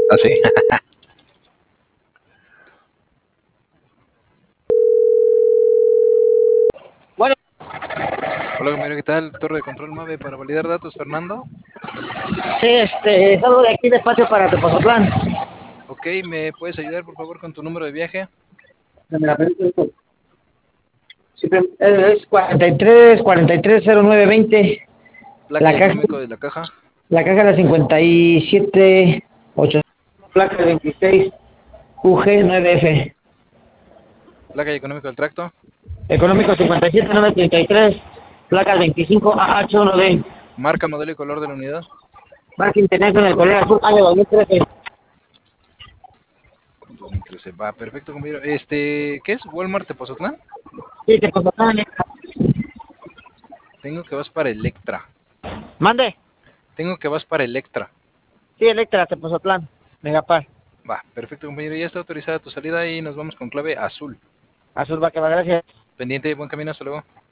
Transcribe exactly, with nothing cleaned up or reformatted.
Ah, sí. Bueno, Hola, compañero, ¿qué tal? Torre de control Mave para validar datos, Fernando. sí, este, salgo de aquí despacio para Tepozotlán. Ok, ¿me puedes ayudar, por favor, con tu número de viaje? Se me la permite. Sí, pero, eh, es cuarenta y tres, cuarenta y tres, cero nueve veinte. Placa La y caja, económico de la caja. la caja de la cincuenta y siete, ocho, placa de veintiséis, U G nueve F. Placa y económico del tracto. Económico cincuenta y siete, nueve treinta y tres, placa veinticinco A H uno D. Marca, modelo y color de la unidad. Marca International color azul, año dos mil trece. dos mil trece. Va, perfecto, compañero. Este, ¿qué es? ¿Walmart Tepozotlán? Sí, Tepozotlán. Tengo que vas para Electra. Mande. Tengo que vas para Electra. Sí, Electra, Tepozotlán. Megapar. Va, perfecto, compañero. Ya está autorizada tu salida y nos vamos con clave azul. Azul va que va, gracias. Pendiente, buen camino, hasta luego.